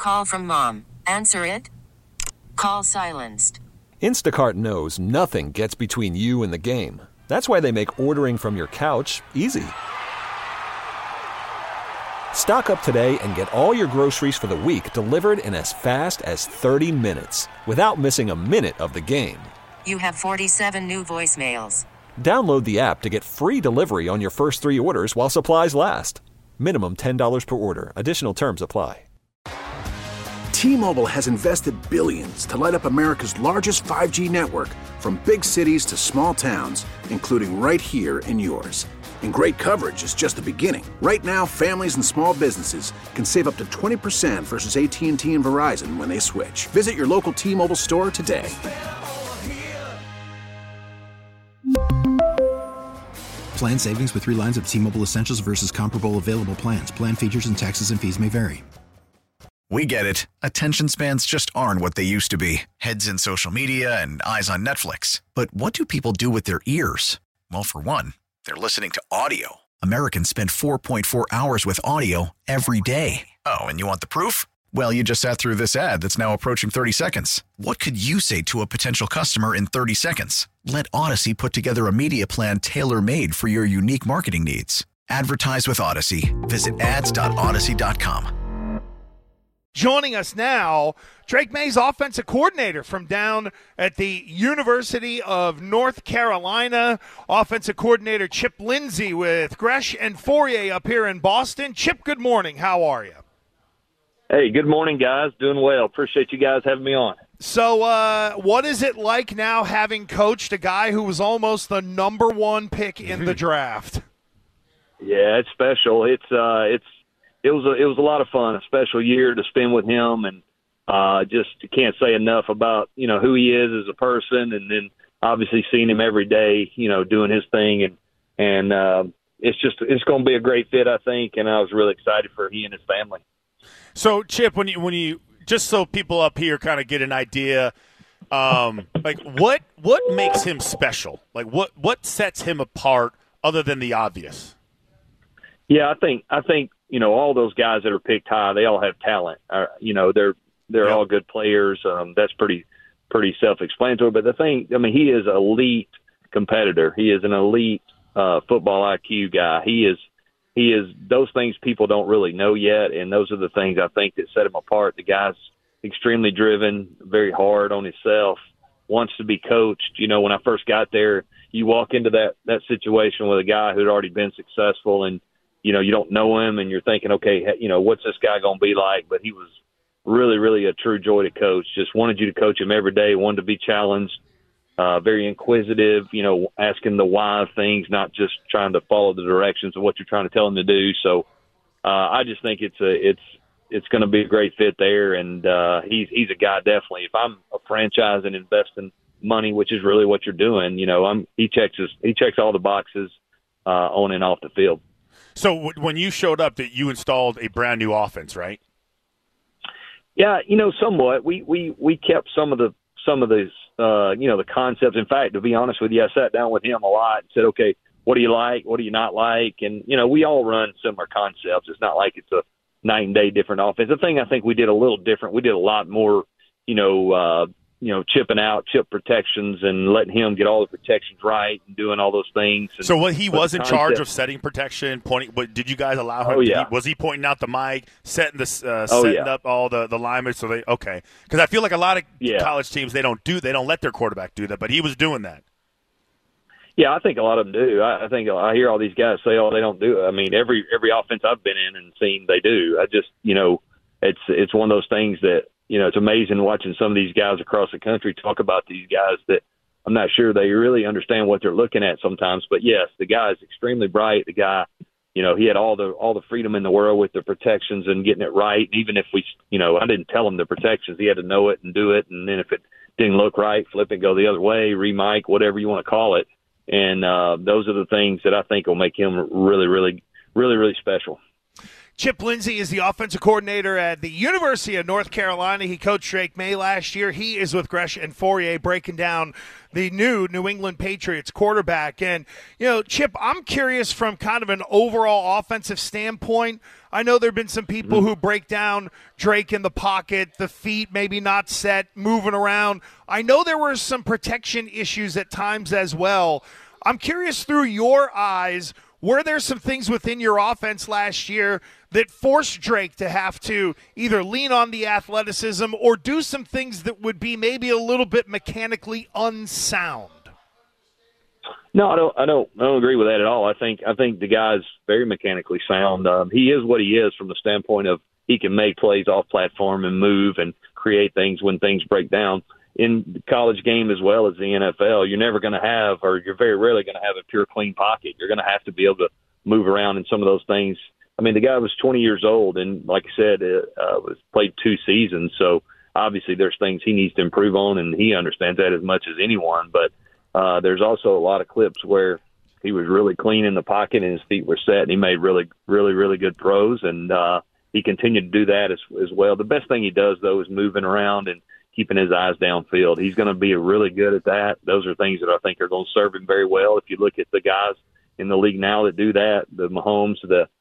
Call from mom. Answer it. Call silenced. Instacart knows nothing gets between you and the game. That's why they make ordering from your couch easy. Stock up today and get all your groceries for the week delivered in as fast as 30 minutes without missing a minute of the game. You have 47 new voicemails. Download the app to get free delivery on your first 3 orders while supplies last. Minimum $10 per order. Additional terms apply. T-Mobile has invested billions to light up America's largest 5G network, from big cities to small towns, including right here in yours. And great coverage is just the beginning. Right now, families and small businesses can save up to 20% versus AT&T and Verizon when they switch. Visit your local T-Mobile store today. Plan savings with 3 lines of T-Mobile Essentials versus comparable available plans. Plan features and taxes and fees may vary. We get it. Attention spans just aren't what they used to be. Heads in social media and eyes on Netflix. But what do people do with their ears? Well, for one, they're listening to audio. Americans spend 4.4 hours with audio every day. Oh, and you want the proof? Well, you just sat through this ad that's now approaching 30 seconds. What could you say to a potential customer in 30 seconds? Let Odyssey put together a media plan tailor-made for your unique marketing needs. Advertise with Odyssey. Visit ads.odyssey.com. Joining us now, Drake Maye's offensive coordinator from down at the University of North Carolina, offensive coordinator Chip Lindsey with Gresh and Fauria up here in Boston. Chip, good morning. How are you? Hey, good morning, guys. Doing well. Appreciate you guys having me on. So what is it like now having coached a guy who was almost the number 1 pick in the draft? Yeah, it's special. It was a lot of fun, a special year to spend with him, and just can't say enough about who he is as a person, and then obviously seeing him every day, doing his thing, and it's going to be a great fit, I think, and I was really excited for he and his family. So, Chip, when you just so people up here kind of get an idea, like what makes him special? Like what sets him apart other than the obvious? Yeah, I think all those guys that are picked high, they all have talent. They're all good players. That's pretty self-explanatory. But the thing, he is an elite competitor. He is an elite football IQ guy. He is those things people don't really know yet, and those are the things I think that set him apart. The guy's extremely driven, very hard on himself, wants to be coached. When I first got there, you walk into that situation with a guy who'd already been successful, and you don't know him, and you're thinking, okay, what's this guy going to be like? But he was really, really a true joy to coach. Just wanted you to coach him every day, wanted to be challenged, very inquisitive, asking the why of things, not just trying to follow the directions of what you're trying to tell him to do. So I just think it's going to be a great fit there, and he's a guy definitely. If I'm a franchise and investing money, which is really what you're doing, he checks all the boxes on and off the field. So when you showed up, that you installed a brand new offense, right? Yeah, somewhat. We kept some of the the concepts. In fact, to be honest with you, I sat down with him a lot and said, okay, what do you like? What do you not like? And, we all run similar concepts. It's not like it's a night and day different offense. The thing I think we did a little different, we did a lot more, chipping out, chip protections and letting him get all the protections right and doing all those things. And, so he was in charge of setting protection, pointing. But did you guys allow him? Oh, yeah. Was he pointing out the mic, setting up all the linemen? So okay, because I feel like a lot of college teams they don't let their quarterback do that, but he was doing that. Yeah, I think a lot of them do. I think I hear all these guys say, "Oh, they don't do it." I mean, every offense I've been in and seen, they do. I just, it's one of those things that. It's amazing watching some of these guys across the country talk about these guys that I'm not sure they really understand what they're looking at sometimes. But, yes, the guy is extremely bright. The guy, he had all the freedom in the world with the protections and getting it right. And even if I didn't tell him the protections. He had to know it and do it. And then if it didn't look right, flip it, go the other way, re-mic, whatever you want to call it. And those are the things that I think will make him really, really, really, really special. Chip Lindsey is the offensive coordinator at the University of North Carolina. He coached Drake Maye last year. He is with Gresh and Fauria breaking down the new New England Patriots quarterback. And, Chip, I'm curious from kind of an overall offensive standpoint, I know there have been some people who break down Drake in the pocket, the feet maybe not set, moving around. I know there were some protection issues at times as well. I'm curious, through your eyes, were there some things within your offense last year that forced Drake to have to either lean on the athleticism or do some things that would be maybe a little bit mechanically unsound? No, I don't agree with that at all. I think the guy's very mechanically sound. He is what he is from the standpoint of he can make plays off platform and move and create things when things break down. In the college game as well as the NFL, you're never going to have, or you're very rarely going to have, a pure clean pocket. You're going to have to be able to move around in some of those things. I mean, the guy was 20 years old, and like I said, was played 2 seasons. So obviously, there's things he needs to improve on, and he understands that as much as anyone. But there's also a lot of clips where he was really clean in the pocket and his feet were set, and he made really, really, really good throws. And he continued to do that as well. The best thing he does, though, is moving around and keeping his eyes downfield. He's going to be really good at that. Those are things that I think are going to serve him very well. If you look at the guys in the league now that do that, the Mahomes,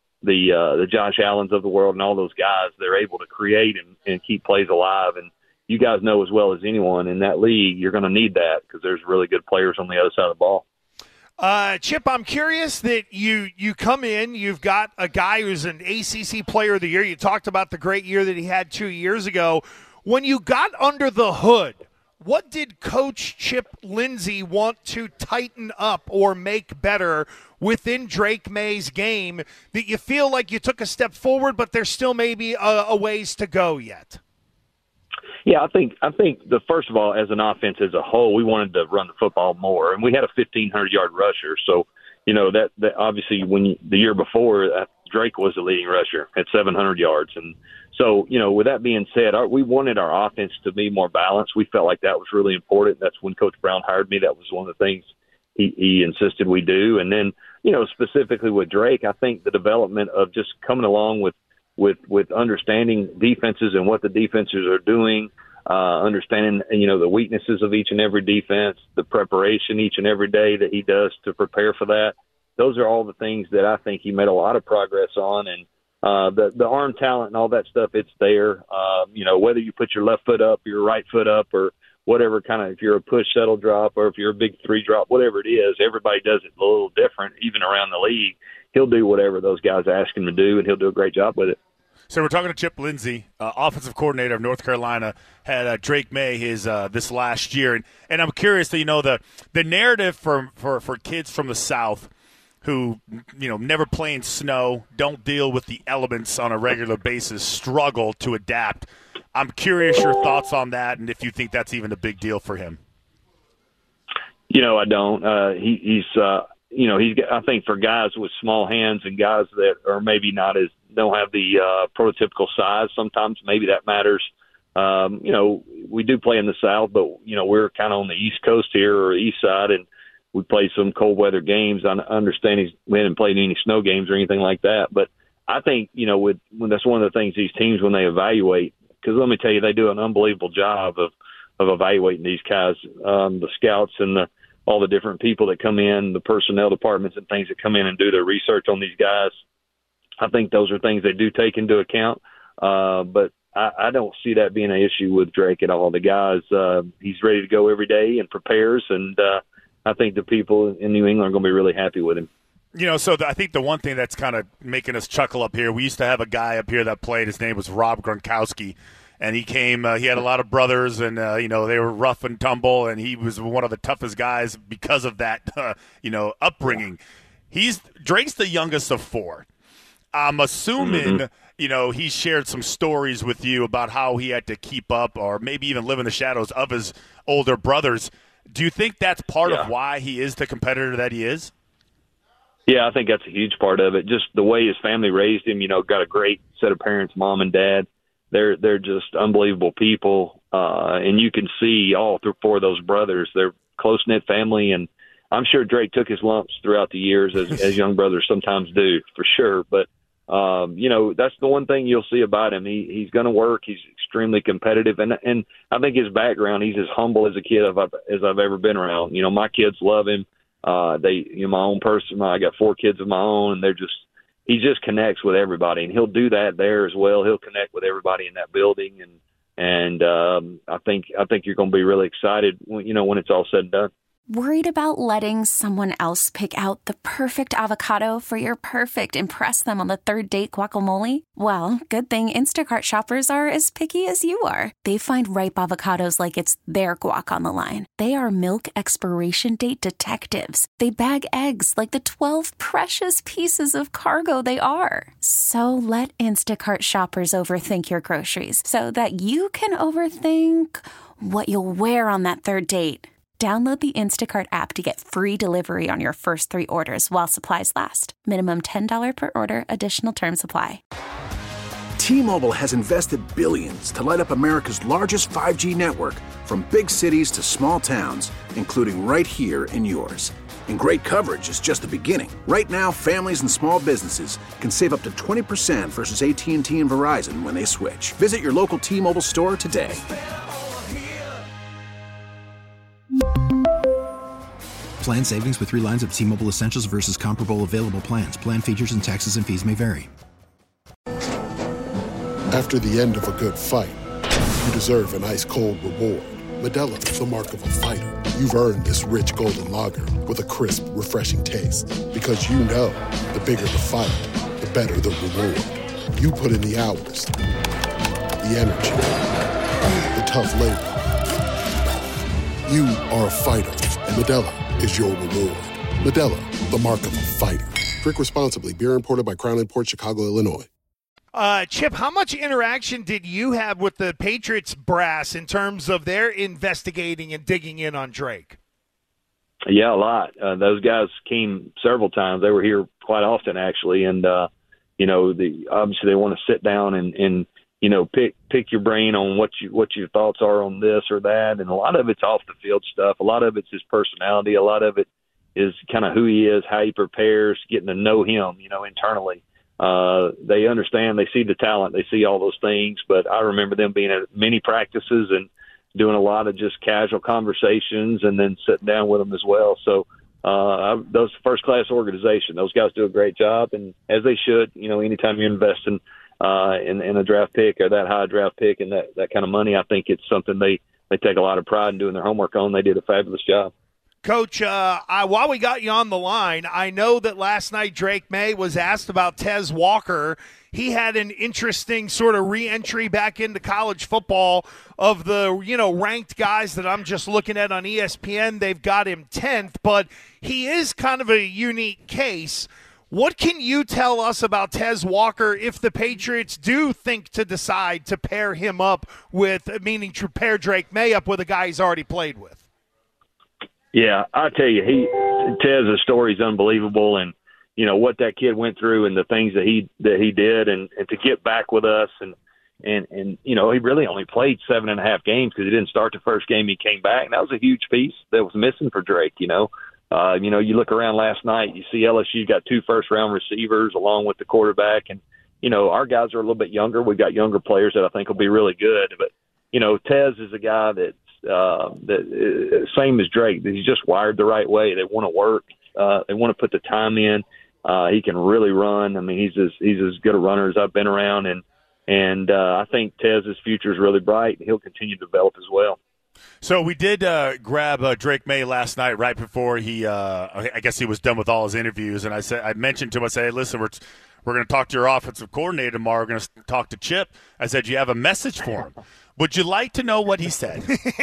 the Josh Allens of the world, and all those guys, they're able to create and keep plays alive. And you guys know as well as anyone in that league, you're going to need that because there's really good players on the other side of the ball. Chip, I'm curious that you come in, you've got a guy who's an ACC Player of the Year. You talked about the great year that he had 2 years ago. When you got under the hood, what did Coach Chip Lindsey want to tighten up or make better within Drake Maye's game that you feel like you took a step forward, but there's still maybe a ways to go yet? Yeah, I think first of all, as an offense as a whole, we wanted to run the football more, and we had a 1,500-yard rusher. So, that obviously the year before, Drake was the leading rusher at 700 yards, and so, with that being said, we wanted our offense to be more balanced. We felt like that was really important. That's when Coach Brown hired me. That was one of the things he insisted we do. And then, specifically with Drake, I think the development of just coming along with understanding defenses and what the defenses are doing, understanding, the weaknesses of each and every defense, the preparation each and every day that he does to prepare for that. Those are all the things that I think he made a lot of progress on. And the arm talent and all that stuff, it's there. Whether you put your left foot up, your right foot up, or whatever kind of, if you're a push shuttle drop or if you're a big 3 drop, whatever it is, everybody does it a little different, even around the league. He'll do whatever those guys ask him to do, and he'll do a great job with it. So we're talking to Chip Lindsey, offensive coordinator of North Carolina, had Drake Maye this last year. And I'm curious that, the narrative for kids from the South who, never play in snow, don't deal with the elements on a regular basis, struggle to adapt. I'm curious your thoughts on that and if you think that's even a big deal for him. I don't. I think for guys with small hands and guys that are maybe don't have the prototypical size, sometimes maybe that matters. We do play in the South, but, we're kind of on the East Coast here, or East Side, and we play some cold weather games. I understand we haven't played any snow games or anything like that. But I think, when that's one of the things these teams, when they evaluate, because let me tell you, they do an unbelievable job of evaluating these guys, the scouts and all the different people that come in, the personnel departments and things that come in and do their research on these guys. I think those are things they do take into account. But I don't see that being an issue with Drake at all. The guy's, he's ready to go every day and prepares, and I think the people in New England are going to be really happy with him. I think the one thing that's kind of making us chuckle up here, we used to have a guy up here that played. His name was Rob Gronkowski, and he came. He had a lot of brothers, and they were rough and tumble, and he was one of the toughest guys because of that, upbringing. Drake's the youngest of 4. I'm assuming, he shared some stories with you about how he had to keep up, or maybe even live in the shadows of his older brothers. Do you think that's part of why he is the competitor that he is? Yeah, I think that's a huge part of it. Just the way his family raised him, got a great set of parents, mom and dad. They're just unbelievable people. And you can see all 4 of those brothers, they're close-knit family. And I'm sure Drake took his lumps throughout the years, as young brothers sometimes do, for sure. But, that's the one thing you'll see about him. He's going to work. He's extremely competitive. And I think his background, he's as humble as a kid as I've ever been around. My kids love him. My own person, I got 4 kids of my own, and he just connects with everybody, and he'll do that there as well. He'll connect with everybody in that building, and I think you're going to be really excited when it's all said and done. Worried about letting someone else pick out the perfect avocado for your perfect impress them on the third date guacamole? Well, good thing Instacart shoppers are as picky as you are. They find ripe avocados like it's their guac on the line. They are milk expiration date detectives. They bag eggs like the 12 precious pieces of cargo they are. So let Instacart shoppers overthink your groceries so that you can overthink what you'll wear on that third date. Download the Instacart app to get free delivery on your first 3 orders while supplies last. Minimum $10 per order. Additional terms apply. T-Mobile has invested billions to light up America's largest 5G network, from big cities to small towns, including right here in yours. And great coverage is just the beginning. Right now, families and small businesses can save up to 20% versus AT&T and Verizon when they switch. Visit your local T-Mobile store today. Plan savings with 3 lines of T-Mobile Essentials versus comparable available plans. Plan features and taxes and fees may vary. After the end of a good fight, you deserve an ice-cold reward. Modelo is the mark of a fighter. You've earned this rich golden lager with a crisp, refreshing taste. Because you know, the bigger the fight, the better the reward. You put in the hours, the energy, the tough labor. You are a fighter, and Modelo is your reward. Modelo, the mark of a fighter. Drink responsibly. Beer imported by Crown Imports, Chicago, Illinois. Chip, how much interaction did you have with the Patriots brass in terms of their investigating and digging in on Drake? Yeah, a lot. Those guys came several times. They were here quite often, actually, and obviously they want to sit down and pick your brain on what your thoughts are on this or that. And a lot of it's off the field stuff. A lot of it's his personality. A lot of it is kind of who he is, how he prepares, getting to know him, internally. They understand, they see the talent, they see all those things. But I remember them being at many practices and doing a lot of just casual conversations and then sitting down with them as well. So those first-class organization, those guys do a great job, and as they should, anytime you're investing in a draft pick or that high draft pick and that kind of money, I think it's something they take a lot of pride in doing their homework on. They did a fabulous job. Coach, while we got you on the line, I know that last night Drake May was asked about Tez Walker. He had an interesting sort of re-entry back into college football. Of the, ranked guys that I'm just looking at on ESPN, they've got him 10th, but he is kind of a unique case. What can you tell us about Tez Walker if the Patriots do think to decide to pair him up with, meaning to pair Drake May up with a guy he's already played with? Yeah, I tell you, Tez's story is unbelievable, and what that kid went through and the things that he did, and to get back with us, and he really only played 7.5 games because he didn't start the first game he came back. And that was a huge piece that was missing for Drake. You look around last night, you see LSU got 2 first-round receivers along with the quarterback, and our guys are a little bit younger. We've got younger players that I think will be really good, but Tez is a guy that same as Drake. He's just wired the right way. They want to work. They want to put the time in. He can really run. I mean, he's as good a runner as I've been around, and I think Tez's future is really bright. He'll continue to develop as well. So we did grab Drake May last night, right before he, I guess he was done with all his interviews, and I mentioned to him, I said, hey, listen, we're going to talk to your offensive coordinator tomorrow. We're going to talk to Chip. I said, you have a message for him. Would you like to know what he said?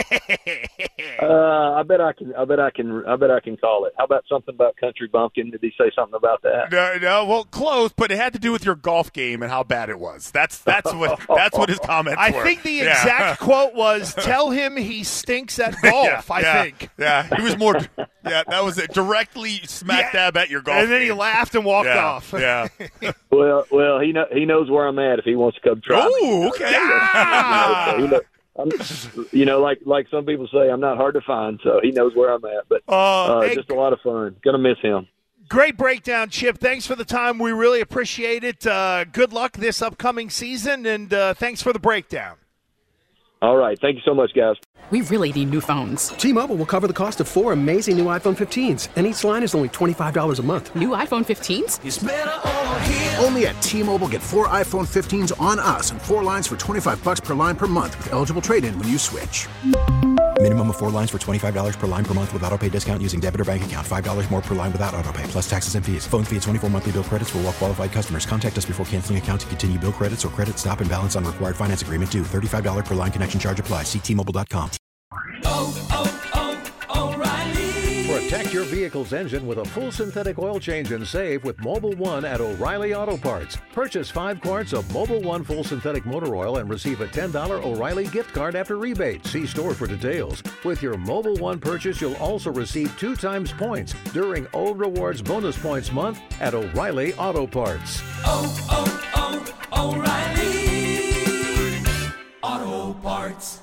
I bet I can call it. How about something about country bumpkin? Did he say something about that? No. Well, close, but it had to do with your golf game and how bad it was. That's what his comments were. I think the exact quote was, "Tell him he stinks at golf." I think. Yeah, he was more. Yeah, that was it. Directly smack dab at your golf. And then he laughed and walked off. Yeah. Well, he knows where I'm at if he wants to come try. Oh, okay. Like some people say, I'm not hard to find, so he knows where I'm at. But just a lot of fun. Gonna miss him. Great breakdown, Chip. Thanks for the time. We really appreciate it. Good luck this upcoming season, and thanks for the breakdown. All right. Thank you so much, guys. We really need new phones. T-Mobile will cover the cost of 4 amazing new iPhone 15s, and each line is only $25 a month. New iPhone 15s? It's better over here. Only at T-Mobile, get 4 iPhone 15s on us and 4 lines for $25 per line per month with eligible trade-in when you switch. Minimum of 4 lines for $25 per line per month with autopay discount using debit or bank account. $5 more per line without autopay, plus taxes and fees. Phone fee at 24 monthly bill credits for well-qualified customers. Contact us before canceling account to continue bill credits or credit stop and balance on required finance agreement due. $35 per line connection charge applies. See T-Mobile.com. O'Reilly. Protect your vehicle's engine with a full synthetic oil change and save with Mobil 1 at O'Reilly Auto Parts. Purchase 5 quarts of Mobil 1 full synthetic motor oil and receive a $10 O'Reilly gift card after rebate. See store for details. With your Mobil 1 purchase, you'll also receive 2 times points during O Rewards Bonus Points Month at O'Reilly Auto Parts. O'Reilly Auto Parts.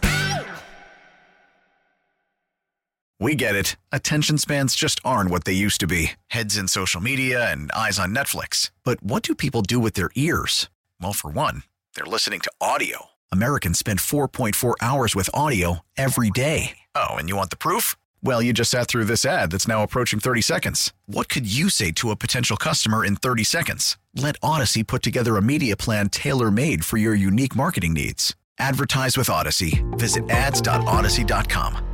We get it. Attention spans just aren't what they used to be. Heads in social media and eyes on Netflix. But what do people do with their ears? Well, for one, they're listening to audio. Americans spend 4.4 hours with audio every day. Oh, and you want the proof? Well, you just sat through this ad that's now approaching 30 seconds. What could you say to a potential customer in 30 seconds? Let Odyssey put together a media plan tailor-made for your unique marketing needs. Advertise with Odyssey. Visit ads.odyssey.com.